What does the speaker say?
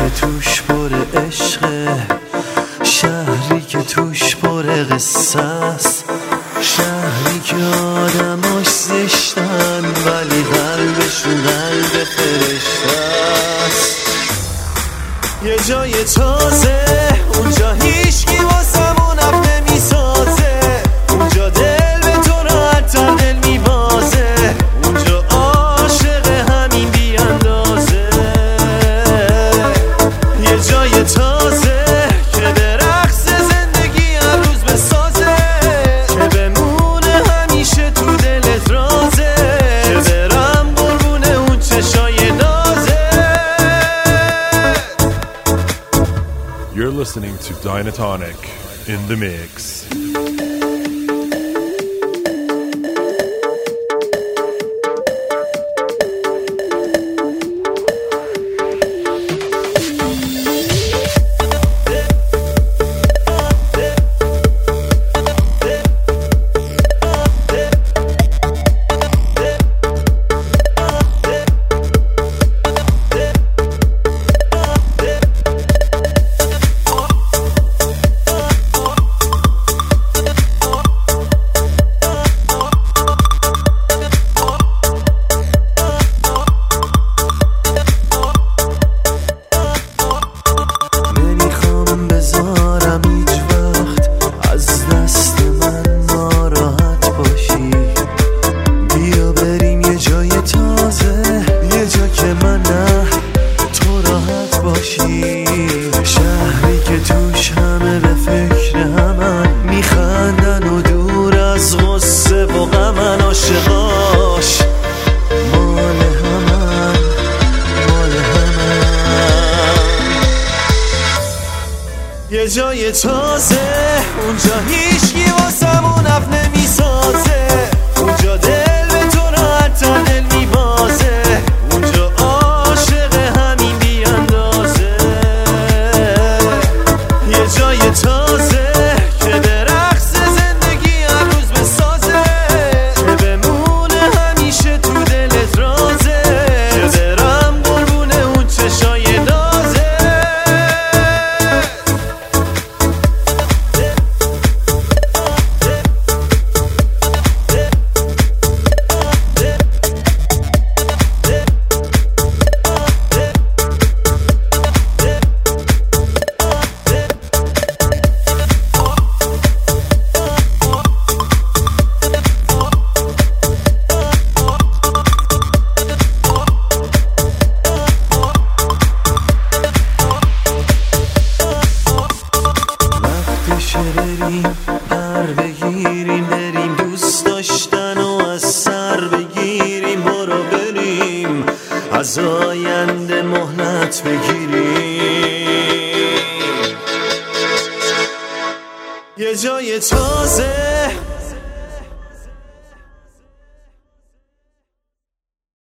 که توش پر عشقه، شهری که توش پر قصه است، شهری که آدماش زشتن ولی قلبشون قلب فرشته است. یه جای تازه اونجا هیچکی واسمون حرف نمیسازه، اونجا دل به تو راحت‌تر دل میبازه، اونجا عاشق همین بی اندازه. یه جای تازه که به رقص زندگی هر روز بسازه، که بمونه همیشه تو دلت رازه، که برم قربونه اون چشای نازه. You're listening to Dynatonic in the mix. شهری که توش همه به فکر همن، میخندن و دور از غصه و غمن، عاشقاش مال همن، مال همن. یه جای تازه اونجا هیچکی واسمون حرف نمیسازه، اونجا دل به تو راحت‌تر دل میبازه، اونجا عاشق همین بی اندازه. یه جای تازه که به رقص زندگی هر روز بسازه، که بمونه همیشه تو دلت رازه، که برم قربونه اون چشای نازه. بریم پر بگیریم، بریم دوست داشتن و از سر بگیریم، برو بریم از آینده مهلت بگیریم. یه جای تازه